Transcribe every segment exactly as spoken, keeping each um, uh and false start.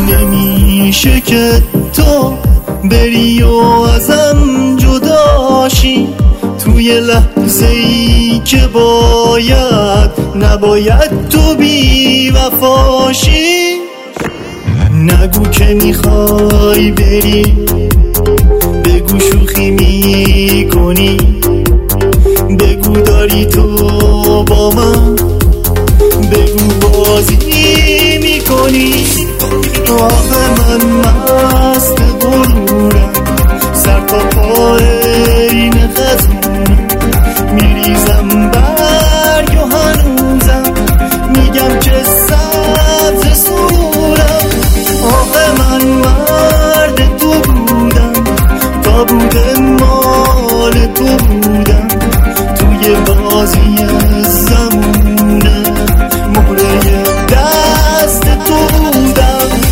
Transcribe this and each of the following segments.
نمیشه که تو بری و ازم جداشی توی لحظه ای که باید نباید تو بی وفاشی. نگو که میخوای بری، بگو شوخی میکنی، بگو داری تو با من، بگو بازی میکنی. آخه من مست غرورم، سر تا پای این خزونم، میریزم برگ و هنوزم میگم که سبز سرورم. آخه من مرد تو بودم، تا بوده مال تو بودم، توی بازی زمونه مهره دست تو بودم.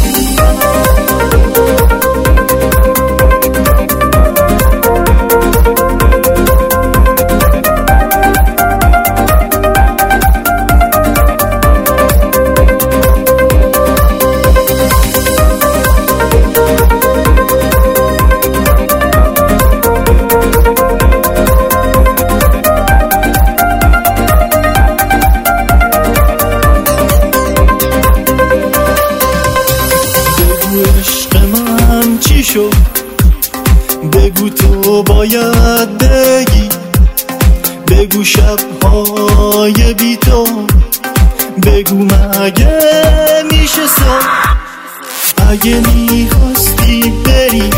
عشق من چی شد؟ بگو تو باید بگی، بگو شبهای بی تو، بگو مگه میشه صبح. اگه میخواستی بری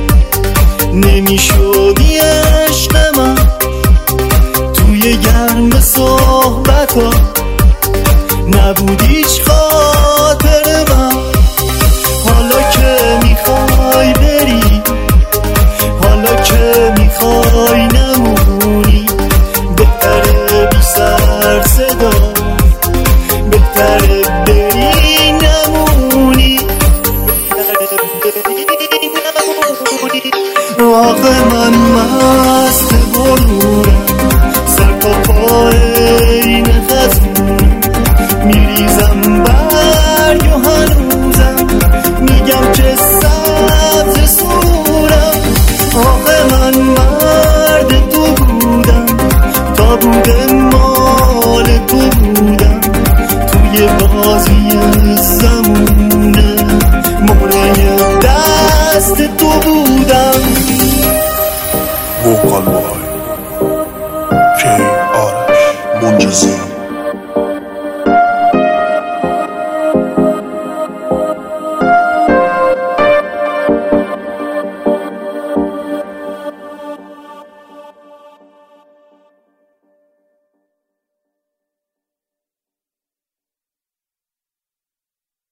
نمیشدی عشق من، توی گرم صحبتا نبود هیچ خاطر من. حالا که میخوای بری، حالا که میخوای نمونی، بهتره بی سر صدا، بهتره بری نمونی، بهتره بری نمونی. آخه من من